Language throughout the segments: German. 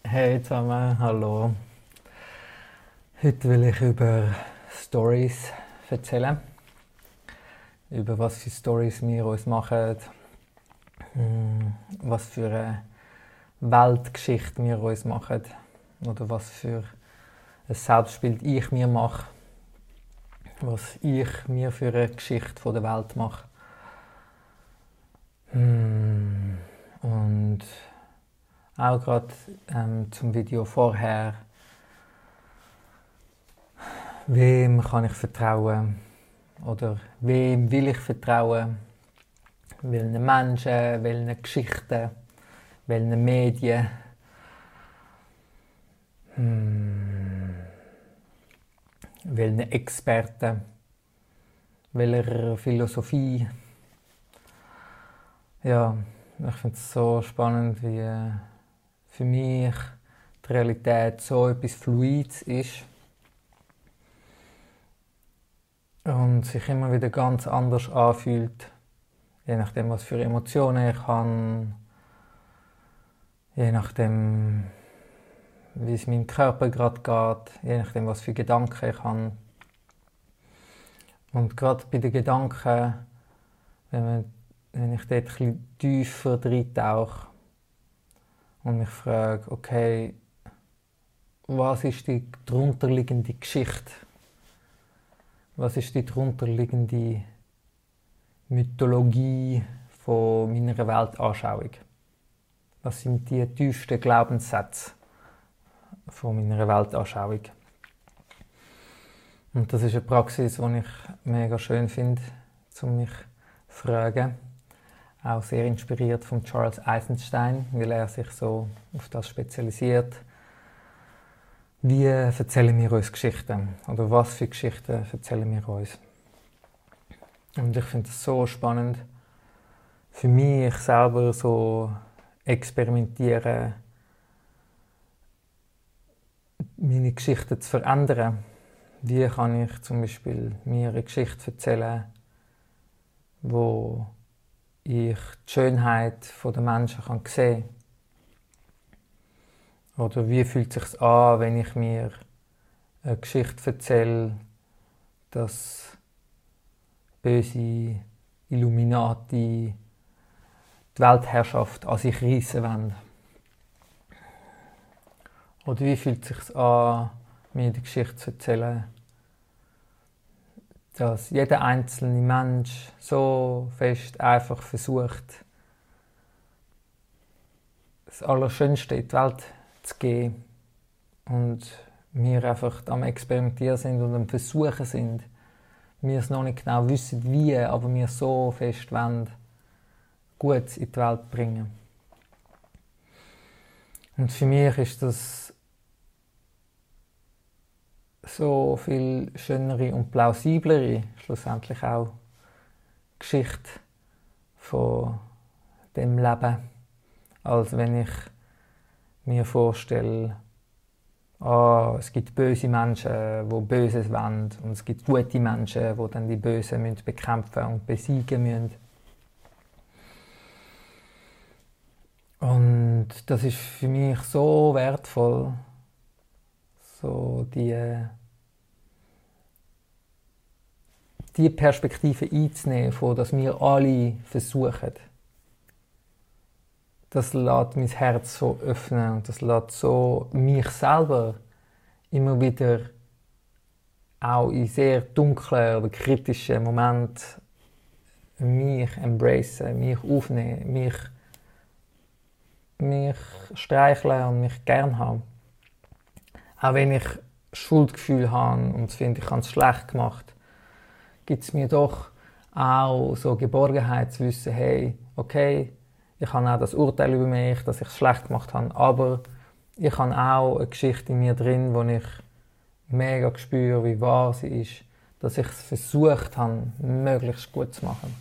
Hey zusammen, hallo. Heute will ich über Stories erzählen. Über was für Stories wir uns machen, was für eine Weltgeschichte wir uns machen oder was für ein Selbstbild ich mir mache, was ich mir für eine Geschichte von der Welt mache. Und auch gerade zum Video vorher, wem kann ich vertrauen oder wem will ich vertrauen, welchen Menschen, welchen Geschichten, welchen Medien, welchen Experten, welcher Philosophie. Ja, ich finde es so spannend, wie für mich die Realität so etwas Fluides ist und sich immer wieder ganz anders anfühlt, je nachdem, was für Emotionen ich habe, je nachdem, wie es meinem Körper gerade geht, je nachdem, was für Gedanken ich habe. Und gerade bei den Gedanken, wenn ich dort ein bisschen tiefer reintauche und mich frage, okay, was ist die darunterliegende Geschichte? Was ist die darunterliegende Mythologie von meiner Weltanschauung? Was sind die tiefsten Glaubenssätze von meiner Weltanschauung? Und das ist eine Praxis, die ich mega schön finde, um mich zu fragen. Auch sehr inspiriert von Charles Eisenstein, weil er sich so auf das spezialisiert. Wie erzählen wir uns Geschichten? Oder was für Geschichten erzählen wir uns? Und ich finde es so spannend, für mich selber so experimentieren, meine Geschichten zu verändern. Wie kann ich zum Beispiel mir eine Geschichte erzählen, wo ich die Schönheit der Menschen sehen kann? Oder wie fühlt es sich an, wenn ich mir eine Geschichte erzähle, dass böse Illuminati die Weltherrschaft an sich reissen wollen? Oder wie fühlt es sich an, mir die Geschichte zu erzählen, dass jeder einzelne Mensch so fest einfach versucht, das Allerschönste in die Welt zu geben und wir einfach am Experimentieren sind und am Versuchen sind, wir es noch nicht genau wissen, wie, aber wir so fest wollen, Gutes in die Welt bringen. Und für mich ist das so viel schönere und plausiblere, schlussendlich auch, Geschichte von dem Leben, als wenn ich mir vorstelle, es gibt böse Menschen, die Böses wollen, und es gibt gute Menschen, die dann die Bösen bekämpfen und besiegen müssen. Und das ist für mich so wertvoll, so die Perspektive einzunehmen, von dass wir alle versuchen. Das lässt mein Herz so öffnen und das lässt so mich selber immer wieder auch in sehr dunklen oder kritischen Momenten mich embracen, mich aufnehmen, mich streicheln und mich gern haben. Auch wenn ich Schuldgefühl habe und finde, ich habe es schlecht gemacht, gibt es mir doch auch so Geborgenheit zu wissen, hey, okay, ich habe auch das Urteil über mich, dass ich es schlecht gemacht habe, aber ich habe auch eine Geschichte in mir drin, wo ich mega spüre, wie wahr sie ist, dass ich es versucht habe, möglichst gut zu machen.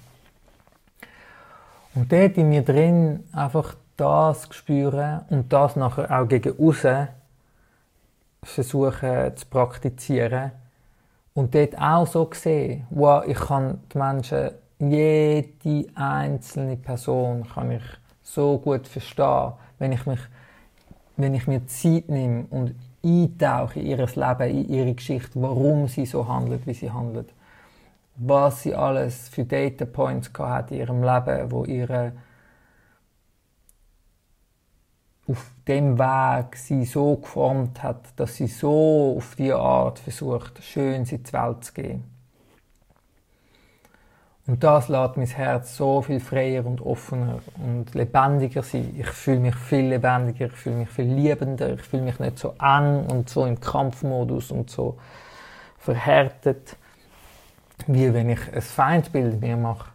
Und dort in mir drin einfach das spüren und das nachher auch gegen aussen versuchen zu praktizieren und dort auch so sehen, wow, ich kann die Menschen, jede einzelne Person kann ich so gut verstehen, wenn ich mich wenn ich mir Zeit nehme und eintauche in ihr Leben, in ihre Geschichte, warum sie so handelt, wie sie handelt, was sie alles für Data Points hat in ihrem Leben, wo ihre auf dem Weg sie so geformt hat, dass sie so auf diese Art versucht, schön in die Welt zu gehen. Und das lässt mein Herz so viel freier und offener und lebendiger sein. Ich fühle mich viel lebendiger, ich fühle mich viel liebender, ich fühle mich nicht so eng und so im Kampfmodus und so verhärtet, wie wenn ich ein Feindbild mir mache.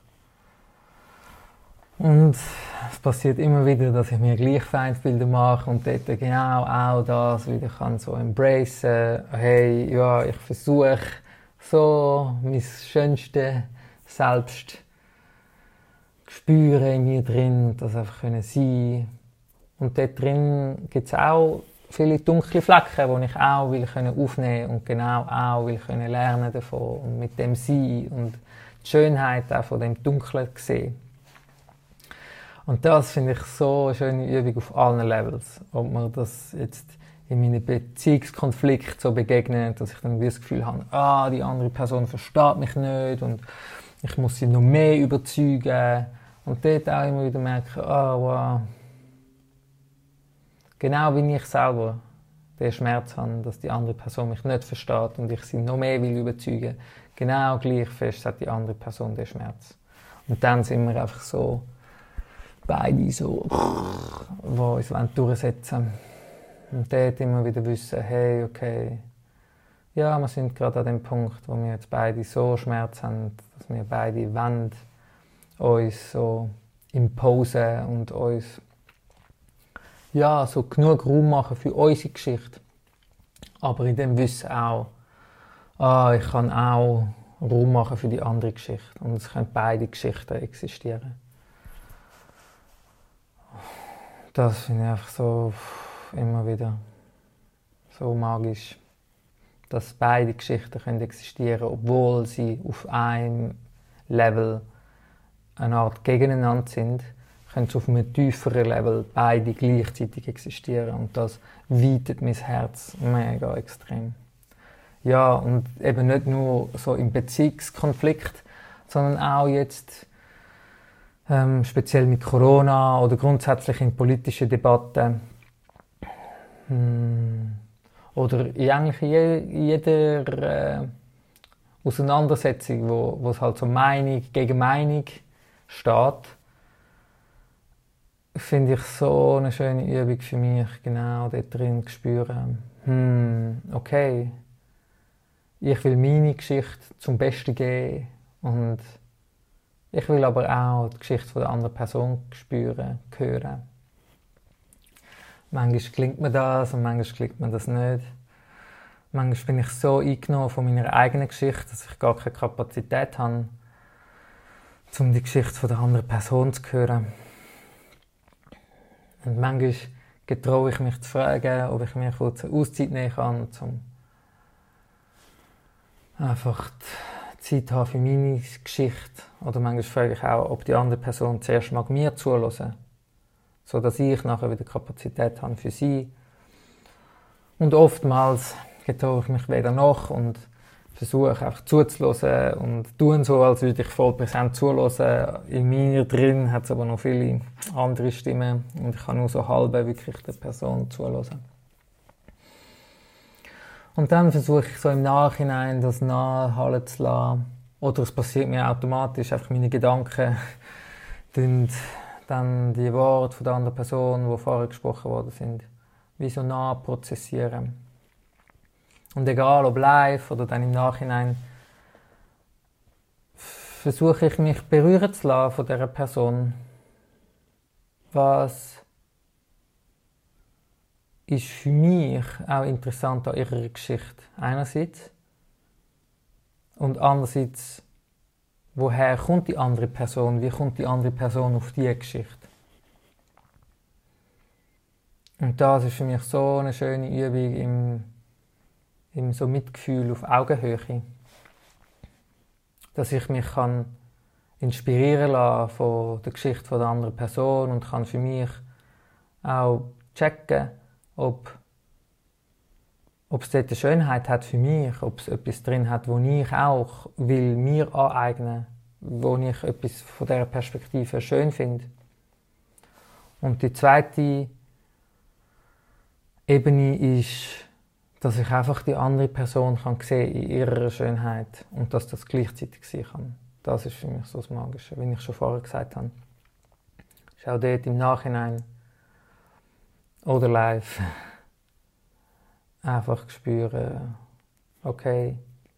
Und es passiert immer wieder, dass ich mir gleich Feindbilder mache und dort genau auch das wieder kann so embracen. Hey, ja, ich versuche so mein schönstes Selbst spüren in mir drin und das einfach sein können. Und dort drin gibt es auch viele dunkle Flecken, die ich auch aufnehmen will und genau auch lernen davon und mit dem sein und die Schönheit auch von dem Dunklen sehen. Und das finde ich so eine schöne Übung auf allen Levels. Ob man das jetzt in meinen Beziehungskonflikten so begegnet, dass ich dann das Gefühl habe, die andere Person versteht mich nicht und ich muss sie noch mehr überzeugen. Und dort auch immer wieder merken, wow. Genau wie ich selber den Schmerz habe, dass die andere Person mich nicht versteht und ich sie noch mehr will überzeugen. Genau gleich fest hat die andere Person den Schmerz. Und dann sind wir einfach so beide so, die uns durchsetzen wollen. Und dort immer wieder wissen, hey, okay, ja, wir sind gerade an dem Punkt, wo wir jetzt beide so Schmerz haben, dass wir beide wollen, uns so imposen und uns ja, so genug Raum machen für unsere Geschichte. Aber in dem Wissen auch, ich kann auch Raum machen für die andere Geschichte. Und es können beide Geschichten existieren. Das finde ich einfach so immer wieder so magisch, dass beide Geschichten können existieren, obwohl sie auf einem Level eine Art gegeneinander sind, können sie auf einem tieferen Level beide gleichzeitig existieren und das weitet mein Herz mega extrem. Ja, und eben nicht nur so im Beziehungskonflikt, sondern auch jetzt speziell mit Corona oder grundsätzlich in politischen Debatten oder in eigentlich jeder Auseinandersetzung, wo es halt so Meinung gegen Meinung steht, finde ich so eine schöne Übung für mich, genau dort drin zu spüren, okay, ich will meine Geschichte zum Besten geben und ich will aber auch die Geschichte der anderen Person spüren, hören. Manchmal klingt mir das und manchmal klingt mir das nicht. Manchmal bin ich so eingenommen von meiner eigenen Geschichte, dass ich gar keine Kapazität habe, um die Geschichte der anderen Person zu hören. Und manchmal getraue ich mich zu fragen, ob ich mir kurz eine Auszeit nehmen kann, um einfach Zeit haben für meine Geschichte. Oder manchmal frage ich auch, ob die andere Person zuerst mag mir zuhören, sodass ich nachher wieder Kapazität habe für sie. Und oftmals getraue ich mich wieder nach und versuche einfach zuzuhören und tun so, als würde ich voll präsent zuhören. In mir drin hat es aber noch viele andere Stimmen und ich kann nur so halb wirklich der Person zuhören. Und dann versuche ich so im Nachhinein das nachhallen zu lassen. Oder es passiert mir automatisch, einfach meine Gedanken dann die Worte von der anderen Person, die vorher gesprochen worden sind, wie so nachprozessieren. Und egal ob live oder dann im Nachhinein, versuche ich mich berühren zu lassen von dieser Person. Was ist für mich auch interessant an ihrer Geschichte. Einerseits. Und andererseits, woher kommt die andere Person? Wie kommt die andere Person auf diese Geschichte? Und das ist für mich so eine schöne Übung im so Mitgefühl auf Augenhöhe. Dass ich mich inspirieren lassen von der Geschichte der anderen Person und kann für mich auch checken, ob es dort eine Schönheit hat für mich, ob es etwas drin hat, wo ich auch will mir aneignen, wo ich etwas von dieser Perspektive schön finde. Und die zweite Ebene ist, dass ich einfach die andere Person kann sehen in ihrer Schönheit und dass das gleichzeitig sein kann. Das ist für mich so das Magische, wie ich schon vorher gesagt habe. Ist auch dort im Nachhinein oder live einfach spüren, okay,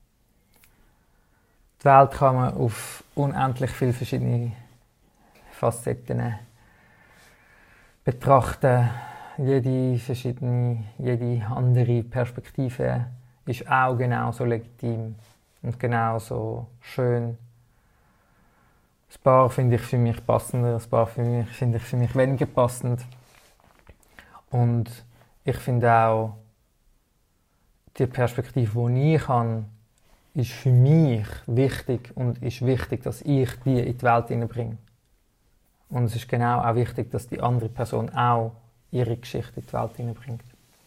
die Welt kann man auf unendlich viele verschiedene Facetten betrachten. Jede andere Perspektive ist auch genauso legitim und genauso schön. Ein paar finde ich für mich passender, ein paar finde ich für mich weniger passend. Und ich finde auch, die Perspektive, die ich habe, ist für mich wichtig und ist wichtig, dass ich die in die Welt hineinbringe. Und es ist genau auch wichtig, dass die andere Person auch ihre Geschichte in die Welt hineinbringt.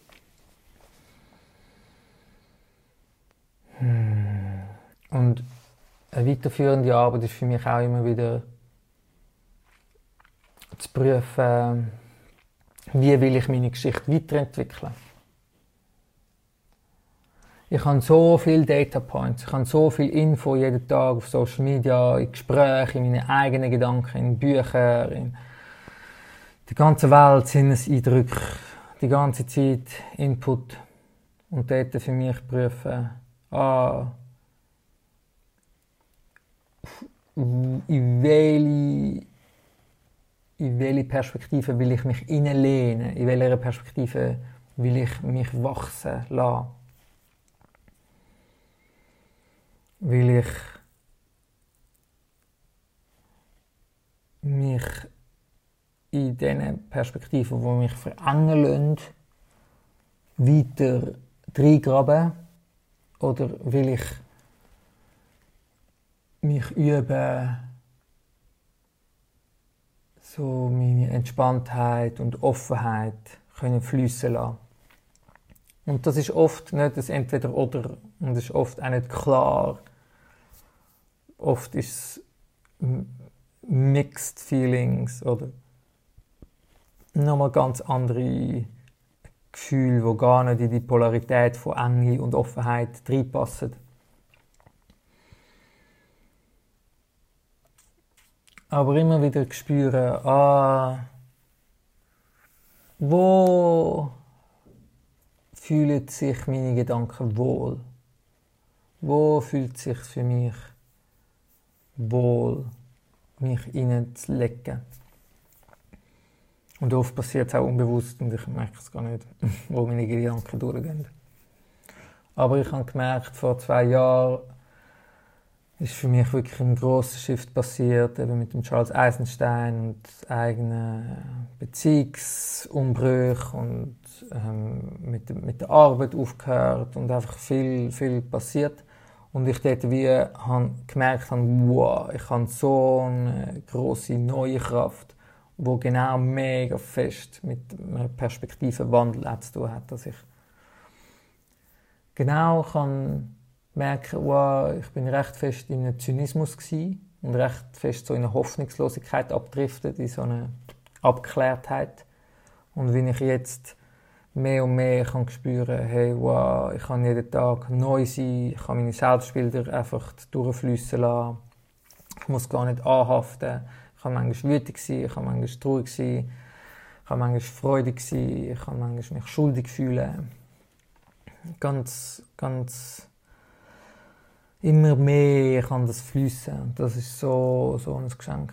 Und eine weiterführende Arbeit ist für mich auch immer wieder zu prüfen, wie will ich meine Geschichte weiterentwickeln. Ich habe so viele Data Points, ich habe so viel Info jeden Tag auf Social Media, in Gesprächen, in meinen eigenen Gedanken, in Büchern, in der ganzen Welt, Sinneseindrücke, die ganze Zeit Input. Und dort für mich prüfen, in welche Perspektive will ich mich hineinlehnen, in welcher Perspektive will ich mich wachsen lassen. Will ich mich in diesen Perspektiven, die mich verengen lassen, weiter reingraben? Oder will ich mich üben, so meine Entspanntheit und Offenheit können fließen lassen? Und das ist oft nicht das Entweder-Oder und es ist oft auch nicht klar. Oft ist es Mixed Feelings oder nochmal ganz andere Gefühle, die gar nicht in die Polarität von Enge und Offenheit reinpassen. Aber immer wieder spüren, wo fühlen sich meine Gedanken wohl? Wo fühlt es sich für mich wohl, mich hineinzulegen? Und oft passiert es auch unbewusst und ich merke es gar nicht, wo meine Gedanken durchgehen. Aber ich habe gemerkt, vor 2 Jahren ist für mich wirklich ein grosser Shift passiert, eben mit dem Charles Eisenstein und eigenen Beziehungsumbrüchen und mit der Arbeit aufgehört und einfach viel passiert. Und ich dort wie gemerkt habe, wow, ich habe so eine grosse neue Kraft, die genau mega fest mit einem Perspektivenwandel zu tun hat, dass ich genau kann merken, wow, ich bin recht fest in einem Zynismus gewesen und recht fest so in eine Hoffnungslosigkeit abgedriftet, in so eine Abgeklärtheit. Und wenn ich jetzt mehr und mehr kann spüren, hey, wow, ich kann jeden Tag neu sein, ich kann meine Selbstbilder einfach durchfließen lassen, ich muss gar nicht anhaften, ich kann manchmal wütend sein, ich kann manchmal traurig sein, ich kann manchmal freudig sein, ich kann manchmal mich schuldig fühlen. Ganz immer mehr kann das fließen. Das ist so ein Geschenk.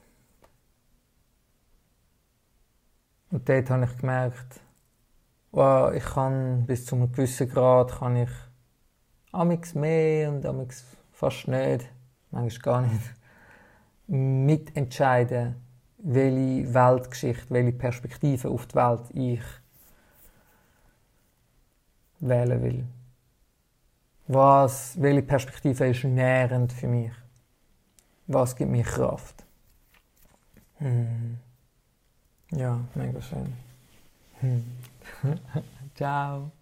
Und dort habe ich gemerkt, wow, ich kann bis zu einem gewissen Grad kann ich amigs mehr und amigs fast nicht, manchmal gar nicht, mitentscheiden, welche Weltgeschichte, welche Perspektive auf die Welt ich wählen will. Welche Perspektive ist nährend für mich? Was gibt mir Kraft? Ja, mega schön. Ciao.